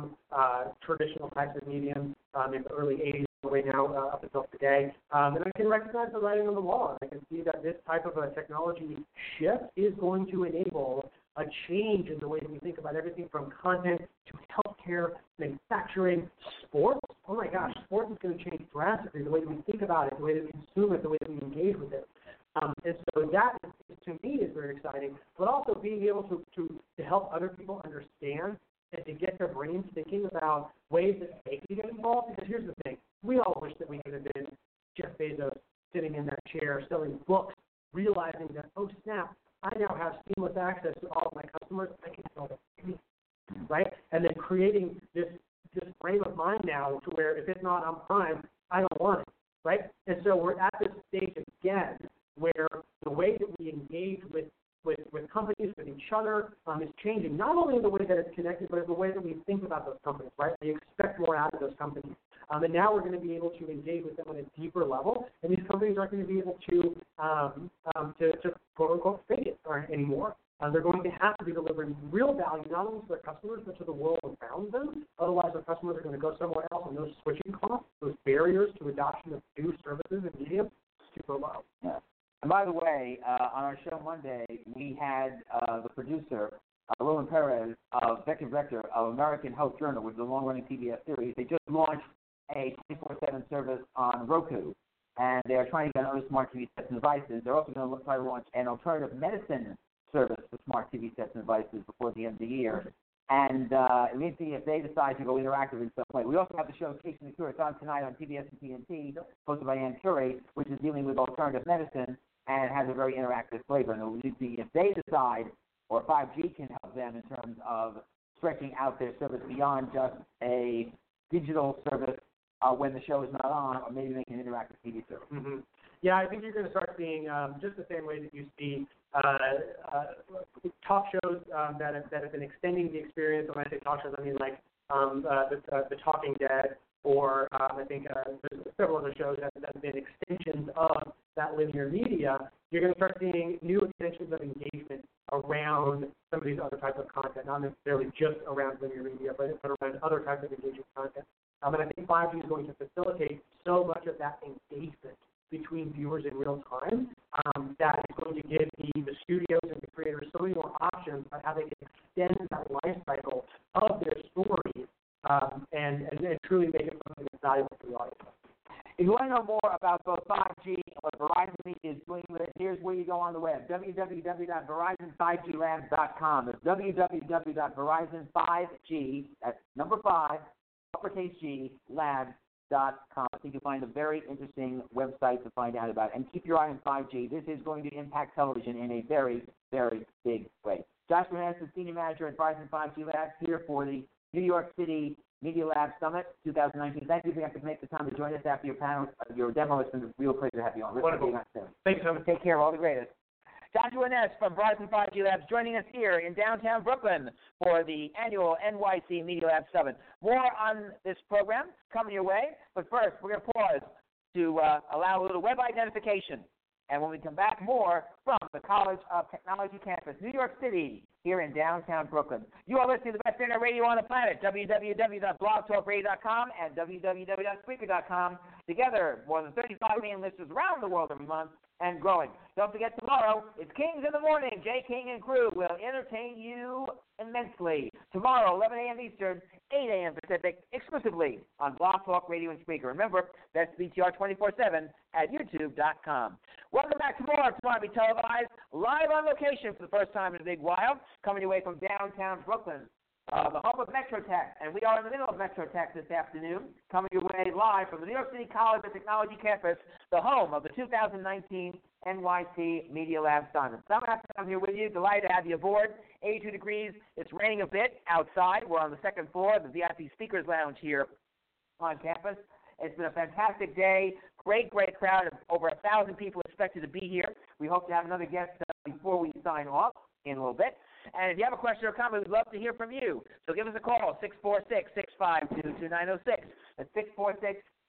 from uh, traditional types of mediums um, in the early eighties right now uh, up until today. Um, and I can recognize the writing on the wall. I can see that this type of a technology shift is going to enable a change in the way that we think about everything from content to healthcare, manufacturing, sports. Oh my gosh, sports is going to change drastically, the way that we think about it, the way that we consume it, the way that we engage with it. Um, and so that, is, to me, is very exciting, but also being able to, to, to help other people understand and to get their brains thinking about ways that they can get involved. Because here's the thing, we all wish that we could have been Jeff Bezos sitting in that chair selling books, realizing that, oh snap, I now have seamless access to all of my customers. I can sell them, right? And then creating this this frame of mind now to where if it's not on Prime, I don't want it, right? And so we're at this stage again where the way that we engage with with, with companies, with each other, um, is changing, not only in the way that it's connected, but in the way that we think about those companies, right? We expect more out of those companies. Um, and now we're going to be able to engage with them on a deeper level, and these companies aren't going to be able to, um, um, to, to quote-unquote fake it anymore. Uh, they're going to have to be delivering real value, not only to their customers, but to the world around them. Otherwise, their customers are going to go somewhere else, and those switching costs, those barriers to adoption of new services and media, super low. Yeah. And by the way, uh, on our show Monday, we had uh, the producer, uh, Roland Perez, uh, executive director of American Health Journal, which is a long-running P B S series. They just launched a twenty-four seven service on Roku, and they're trying to get other smart T V sets and devices. They're also going to try to launch an alternative medicine service for smart T V sets and devices before the end of the year. And uh, we'll see if they decide to go interactive in some way. We also have the show Chasing the Cure. It's on tonight on T B S and T N T, hosted by Ann Curry, which is dealing with alternative medicine and has a very interactive flavor. And we'll see if they decide, or five G can help them in terms of stretching out their service beyond just a digital service uh, when the show is not on, or maybe make an interactive T V service. Mm-hmm. Yeah, I think you're going to start seeing um, just the same way that you see uh, uh, talk shows um, that have, that have been extending the experience. When I say talk shows, I mean like um, uh, the, uh, the Talking Dead, or um, I think uh, there's several other shows that, that have been extensions of that linear media. You're going to start seeing new extensions of engagement around some of these other types of content, not necessarily just around linear media, but, but around other types of engaging content. Um, and I think five G is going to facilitate so much of that engagement between viewers in real time um, that is going to give the, the studios and the creators so many more options on how they can extend that life cycle of their story um, and, and, and truly make it something that's valuable to the audience. If you want to know more about both five G and what Verizon is doing with it, here's where you go on the web, w w w dot verizon five g labs dot com. It's w w w dot verizon five g, that's number five, uppercase G, labs dot com. I think you'll find a very interesting website to find out about it. And keep your eye on five G. This is going to impact television in a very, very big way. Josh Hernandez, Senior Manager at Verizon five G Labs, here for the New York City Media Lab Summit twenty nineteen. Thank you for having to make the time to join us after your panel, uh, your demo. It's been a real pleasure to have you on. Wonderful. Thank you so much. Take care. All the greatest. Joshua Ness from Verizon five G Labs joining us here in downtown Brooklyn for the annual N Y C Media Lab Summit. More on this program coming your way, but first we're going to pause to uh, allow a little web identification. And when we come back, more from the College of Technology campus, New York City, here in downtown Brooklyn. You are listening to the best internet radio on the planet, w w w dot blog talk radio dot com and w w w dot spreaker dot com. Together, more than thirty-five million listeners around the world every month and growing. Don't forget, tomorrow, it's Kings in the Morning. Jay King and crew will entertain you immensely. Tomorrow, eleven a.m. Eastern, eight a.m. Pacific, exclusively on Blog Talk Radio and Spreaker. Remember, that's B T R twenty-four seven at youtube dot com. Welcome back to more. Tomorrow will be televised live on location for the first time in a big while, coming away from downtown Brooklyn, uh, the home of MetroTech. And we are in the middle of MetroTech this afternoon, coming your way live from the New York City College of Technology campus, the home of the two thousand nineteen N Y C Media Lab Summit. So I'm happy to come here with you. Delighted to have you aboard. eighty-two degrees. It's raining a bit outside. We're on the second floor of the V I P Speakers Lounge here on campus. It's been a fantastic day. Great, great crowd of over a thousand people expected to be here. We hope to have another guest uh, before we sign off in a little bit. And if you have a question or comment, we'd love to hear from you. So give us a call, six four six, six five two, two nine zero six. That's six four six,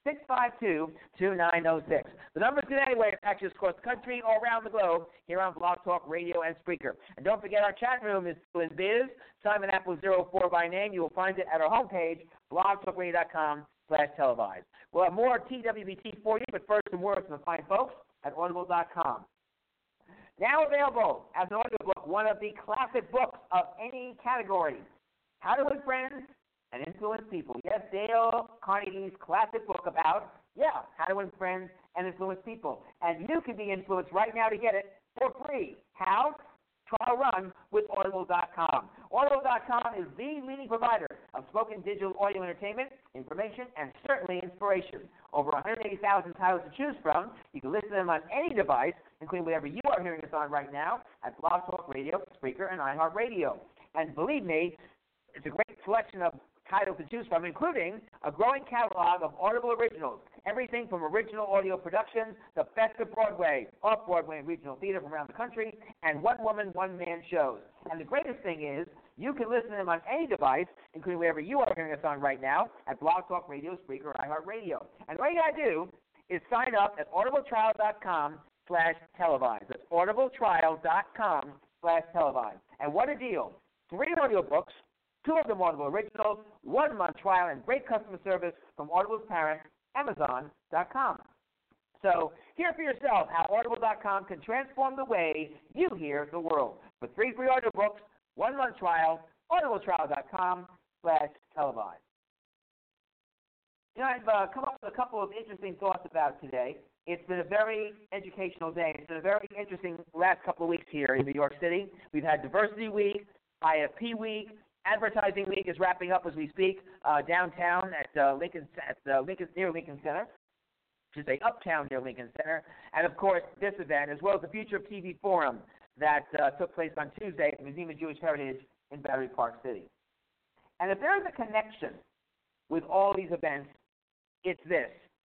six five two, two nine zero six. The number's good anyway. It actually is across the country or around the globe here on Blog Talk Radio and Spreaker. And don't forget our chat room is still in biz. Simon Apple zero four by name. You will find it at our homepage, blog talk radio dot com slash televised. We'll have more T W B T for you, but first some words from the fine folks at audible dot com. Now available as an audiobook, one of the classic books of any category, How to Win Friends and Influence People. Yes, Dale Carnegie's classic book about, yeah, how to win friends and influence people. And you can be influenced right now to get it for free. How? Trial run with audible dot com. audible dot com is the leading provider of spoken digital audio entertainment, information, and certainly inspiration. Over one hundred eighty thousand titles to choose from. You can listen to them on any device, including whatever you are hearing us on right now, at Blog Talk Radio, Spreaker, and iHeartRadio. And believe me, it's a great selection of titles to choose from, including a growing catalog of Audible originals, everything from original audio productions, the best of Broadway, off-Broadway and regional theater from around the country, and one-woman, one-man shows. And the greatest thing is, you can listen to them on any device, including wherever you are hearing us on right now, at Blog Talk Radio, Spreaker, or iHeartRadio. And all you got to do is sign up at audible trial dot com slash televised. That's audible trial dot com slash televised. And what a deal. Three audiobooks, two of them Audible originals, one month trial, and great customer service from Audible's parent, Amazon dot com. So hear for yourself how audible dot com can transform the way you hear the world. For three free audiobooks, one month trial, audible trial dot com slash televised. You know, I've uh, come up with a couple of interesting thoughts about today. It's been a very educational day. It's been a very interesting last couple of weeks here in New York City. We've had Diversity Week, I F P Week, Advertising Week is wrapping up as we speak uh, downtown at uh, Lincoln, at uh, Lincoln near Lincoln Center. I should say uptown near Lincoln Center, and of course this event, as well as the Future of T V Forum that uh, took place on Tuesday at the Museum of Jewish Heritage in Battery Park City. And if there is a connection with all these events, it's this.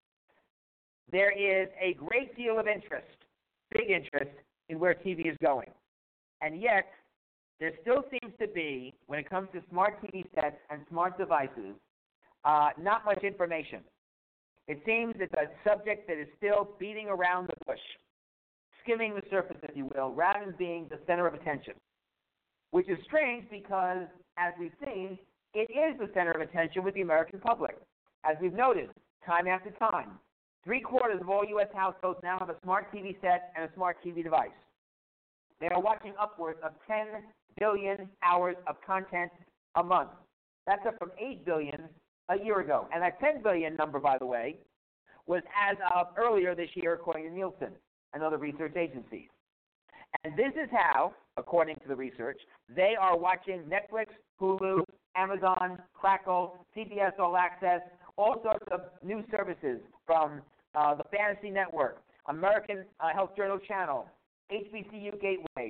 There is a great deal of interest, big interest, in where T V is going. And yet, there still seems to be, when it comes to smart T V sets and smart devices, uh, not much information. It seems it's a subject that is still beating around the bush, skimming the surface, if you will, rather than being the center of attention, which is strange because, as we've seen, it is the center of attention with the American public. As we've noted, time after time, three-quarters of all U S households now have a smart T V set and a smart T V device. They are watching upwards of ten billion hours of content a month. That's up from eight billion a year ago. And that ten billion number, by the way, was as of earlier this year, according to Nielsen and other research agencies. And this is how, according to the research, they are watching Netflix, Hulu, Amazon, Crackle, C B S All Access, all sorts of news services from uh, the Fantasy Network, American uh, Health Journal Channel, H B C U Gateway,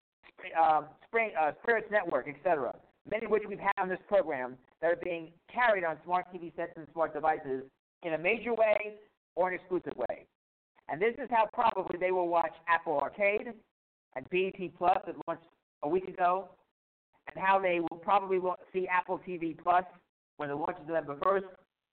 uh, Spring, uh, Spirits Network, et cetera, many of which we've had on this program that are being carried on smart T V sets and smart devices in a major way or an exclusive way. And this is how probably they will watch Apple Arcade and B E T Plus that launched a week ago, and how they will probably see Apple T V Plus when it launches November first,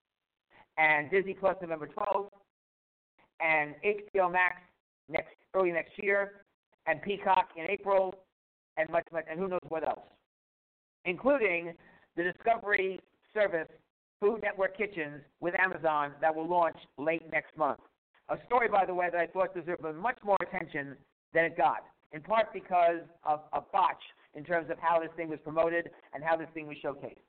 and Disney Plus November twelfth, and H B O Max next early next year, and Peacock in April, and much, much, and who knows what else, including the Discovery service Food Network Kitchens with Amazon that will launch late next month. A story, by the way, that I thought deserved much more attention than it got, in part because of a botch in terms of how this thing was promoted and how this thing was showcased.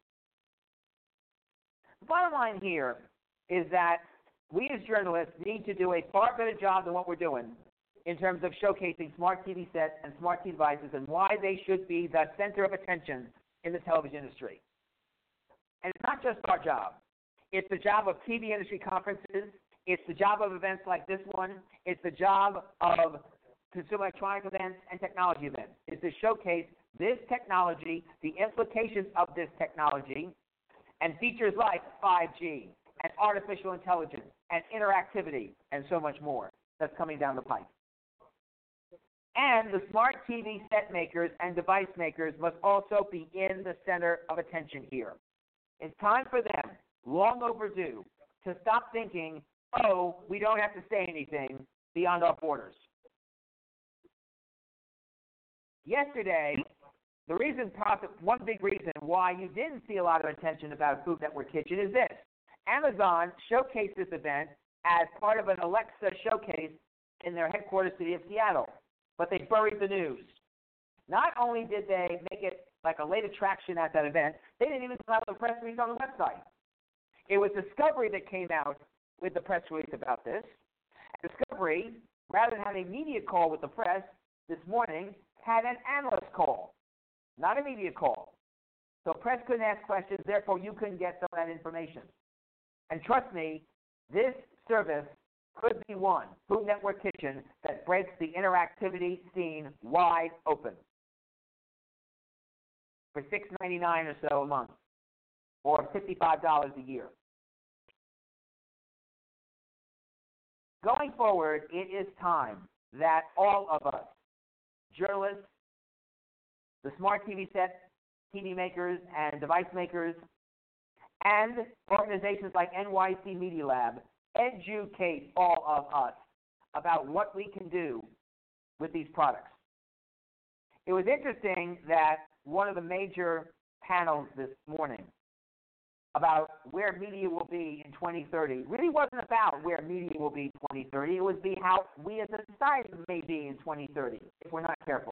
The bottom line here is that we as journalists need to do a far better job than what we're doing in terms of showcasing smart T V sets and smart T V devices and why they should be the center of attention in the television industry. And it's not just our job. It's the job of T V industry conferences. It's the job of events like this one. It's the job of consumer electronic events and technology events. It's to showcase this technology, the implications of this technology, and features like five G and artificial intelligence and interactivity and so much more that's coming down the pipe. And the smart T V set makers and device makers must also be in the center of attention here. It's time for them, long overdue, to stop thinking, oh, we don't have to say anything beyond our borders. Yesterday, the reason, one big reason why you didn't see a lot of attention about Food Network Kitchen is this. Amazon showcased this event as part of an Alexa showcase in their headquarters city of Seattle, but they buried the news. Not only did they make it like a late attraction at that event, they didn't even have the press release on the website. It was Discovery that came out with the press release about this. Discovery, rather than having a media call with the press this morning, had an analyst call, not a media call. So press couldn't ask questions, therefore you couldn't get some of that information. And trust me, this service could be one, Food Network Kitchen, that breaks the interactivity scene wide open for six ninety-nine or so a month, or fifty-five dollars a year. Going forward, it is time that all of us, journalists, the smart T V set, T V makers, and device makers, and organizations like N Y C Media Lab, educate all of us about what we can do with these products. It was interesting that one of the major panels this morning about where media will be in twenty thirty really wasn't about where media will be in twenty thirty. It was be how we as a society may be in twenty thirty if we're not careful.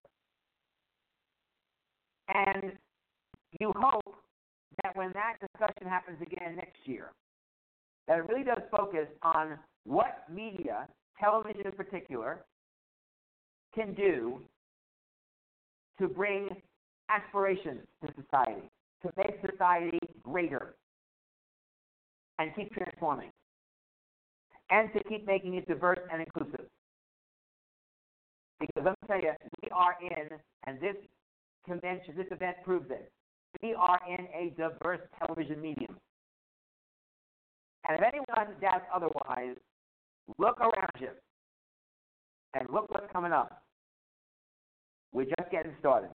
And you hope that when that discussion happens again next year, that it really does focus on what media, television in particular, can do to bring aspirations to society, to make society greater, and keep transforming, and to keep making it diverse and inclusive. Because let me tell you, we are in, and this convention, this event proves it, we are in a diverse television medium. And if anyone doubts otherwise, look around you and look what's coming up. We're just getting started.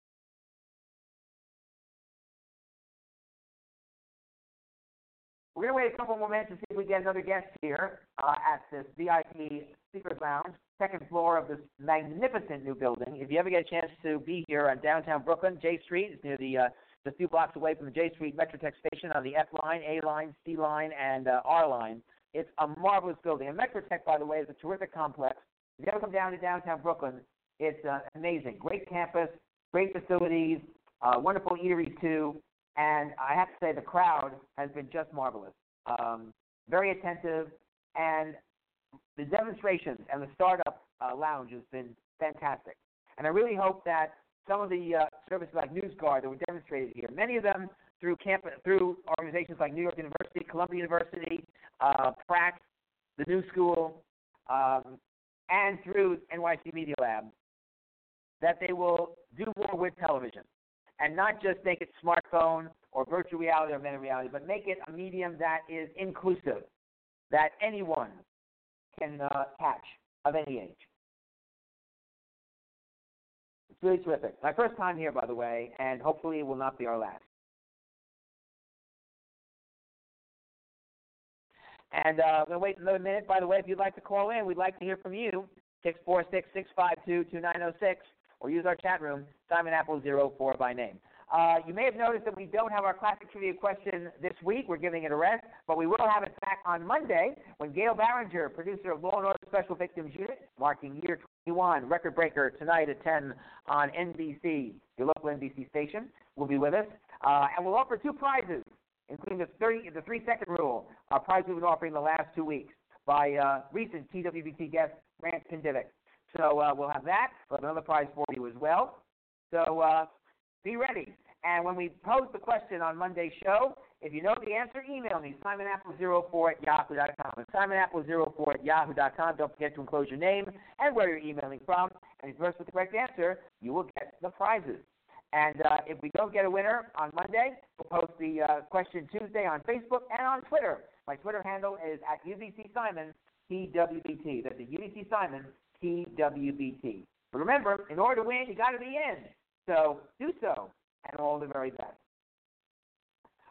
We're going to wait a couple more minutes to see if we get another guest here uh, at this V I P Speakers Lounge, second floor of this magnificent new building. If you ever get a chance to be here on downtown Brooklyn, J Street, it's near the uh, just a few blocks away from the J Street Metrotech station on the F line, A line, C line, and uh, R line. It's a marvelous building. And Metrotech, by the way, is a terrific complex. If you ever come down to downtown Brooklyn, it's uh, amazing. Great campus, great facilities, uh, wonderful eateries too. And I have to say the crowd has been just marvelous. Um, very attentive, and the demonstrations and the startup uh, lounge has been fantastic. And I really hope that some of the uh, services like NewsGuard that were demonstrated here, many of them through campus, through organizations like New York University, Columbia University, uh, Pratt, the New School, um, and through N Y C Media Lab, that they will do more with television. And not just make it smartphone or virtual reality or augmented reality, but make it a medium that is inclusive, that anyone can uh, catch of any age. It's really terrific. My first time here, by the way, and hopefully it will not be our last. And uh, I'm going to wait another minute. By the way, if you'd like to call in, we'd like to hear from you, six four six, six five two, two nine zero six. Or use our chat room, Simon Apple zero four by name. Uh, you may have noticed that we don't have our classic trivia question this week. We're giving it a rest, but we will have it back on Monday when Gail Barringer, producer of Law and Order Special Victims Unit, marking year twenty-one, record breaker tonight at ten on N B C, your local N B C station, will be with us. Uh, and we'll offer two prizes, including the, thirty, the three-second rule, a prize we've been offering the last two weeks by uh, recent T W B T guest, Grant Pendivic. So uh, we'll have that. We'll have another prize for you as well. So uh, be ready. And when we pose the question on Monday's show, if you know the answer, email me, simon apple zero four at yahoo dot com. It's simon apple zero four at yahoo dot com. Don't forget to enclose your name and where you're emailing from. And if you're first with the correct answer, you will get the prizes. And uh, if we don't get a winner on Monday, we'll post the uh, question Tuesday on Facebook and on Twitter. My Twitter handle is at U B C Simon, T W B T. That's at U B C Simon, T W B T. But remember, in order to win, you got to be in. So do so, and all the very best.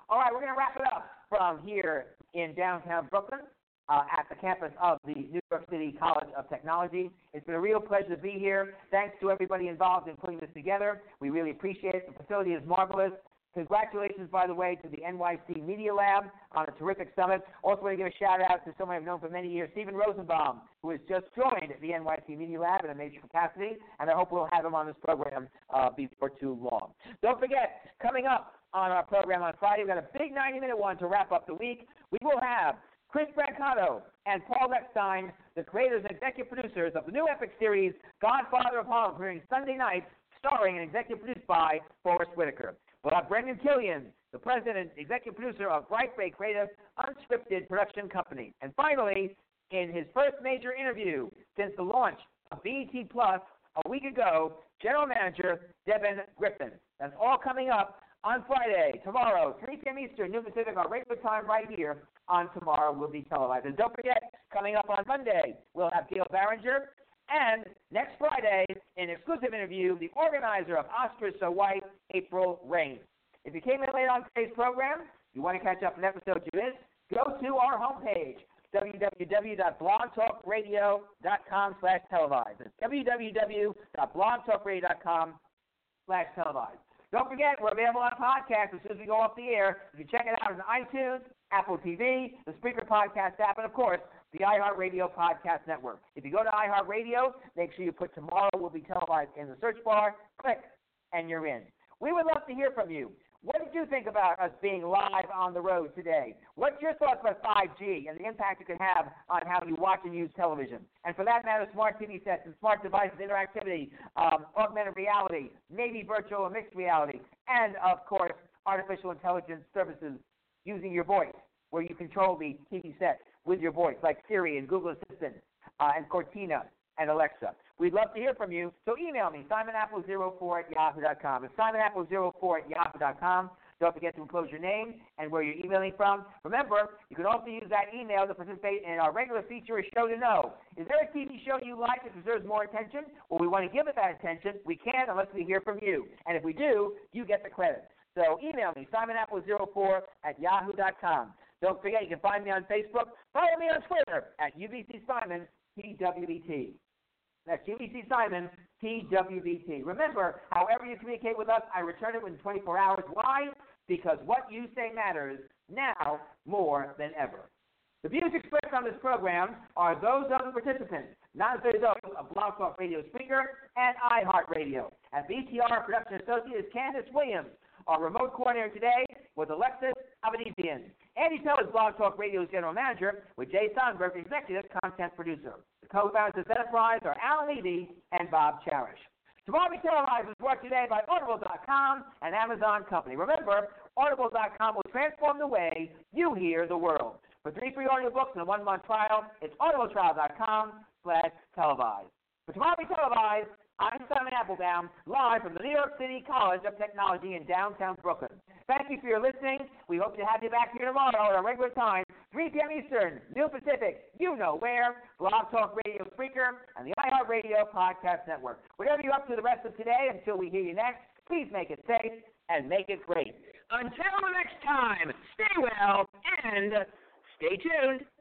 All right, we're going to wrap it up from here in downtown Brooklyn uh, at the campus of the New York City College of Technology. It's been a real pleasure to be here. Thanks to everybody involved in putting this together. We really appreciate it. The facility is marvelous. Congratulations, by the way, to the N Y C Media Lab on a terrific summit. Also want to give a shout-out to someone I've known for many years, Stephen Rosenbaum, who has just joined the N Y C Media Lab in a major capacity, and I hope we'll have him on this program uh, before too long. Don't forget, coming up on our program on Friday, we've got a big ninety-minute one to wrap up the week. We will have Chris Brancato and Paul Eckstein, the creators and executive producers of the new epic series, Godfather of Harlem, premiering Sunday nights, starring and executive produced by Forrest Whitaker. We'll have Brendan Killian, the president and executive producer of Bright Break Creative, unscripted production company. And finally, in his first major interview since the launch of B E T Plus a week ago, General Manager Devin Griffin. That's all coming up on Friday, tomorrow, three p.m. Eastern, noon Pacific, our regular time right here on Tomorrow Will Be Televised. And don't forget, coming up on Monday, we'll have Gail Barringer. And next Friday, an exclusive interview, the organizer of Oscars So White, April Rain. If you came in late on today's program, you want to catch up on episodes you missed, go to our homepage, w w w dot blog talk radio dot com slash televised. It's w w w dot blog talk radio dot com slash televised. Don't forget, we're available on podcast as soon as we go off the air. You can check it out on iTunes, Apple T V, the Spreaker Podcast app, and, of course, the iHeartRadio Podcast Network. If you go to iHeartRadio, make sure you put Tomorrow Will Be Televised in the search bar, click, and you're in. We would love to hear from you. What did you think about us being live on the road today? What's your thoughts about five G and the impact it can have on how you watch and use television? And for that matter, smart T V sets and smart devices, interactivity, um, augmented reality, maybe virtual and mixed reality, and, of course, artificial intelligence services using your voice, where you control the T V set with your voice, like Siri and Google Assistant uh, and Cortina and Alexa. We'd love to hear from you, so email me, simon apple zero four at yahoo dot com. It's simon apple zero four at yahoo dot com. Don't forget to enclose your name and where you're emailing from. Remember, you can also use that email to participate in our regular feature, A Show to Know. Is there a T V show you like that deserves more attention? Well, we want to give it that attention. We can't unless we hear from you. And if we do, you get the credit. So email me, simon apple zero four at yahoo dot com. Don't forget, you can find me on Facebook. Follow me on Twitter at U B C Simon T W B T. That's U B C Simon T W B T. Remember, however you communicate with us, I return it within twenty-four hours. Why? Because what you say matters now more than ever. The views expressed on this program are those of the participants, not those of Blog Talk Radio Speaker and iHeartRadio. At B T R, production associate is Candace Williams. Our remote coordinator today was Alexis Abedisian. Andy Tell is Blog Talk Radio's general manager, with Jay Sonberg, the executive content producer. The co-founders of Enterprise are Alan Levy and Bob Cherish. Tomorrow Will Be Televised is brought today by Audible dot com and Amazon Company. Remember, Audible dot com will transform the way you hear the world. For three free audiobooks and a one-month trial, it's audible trial dot com slash televised. For Tomorrow Will Be Televised, I'm Simon Applebaum, live from the New York City College of Technology in downtown Brooklyn. Thank you for your listening. We hope to have you back here tomorrow at our regular time, three p.m. Eastern, noon Pacific, you know where, Blog Talk Radio Spreaker, and the iHeartRadio Podcast Network. Whatever you're up to the rest of today, until we hear you next, please make it safe and make it great. Until next time, stay well and stay tuned.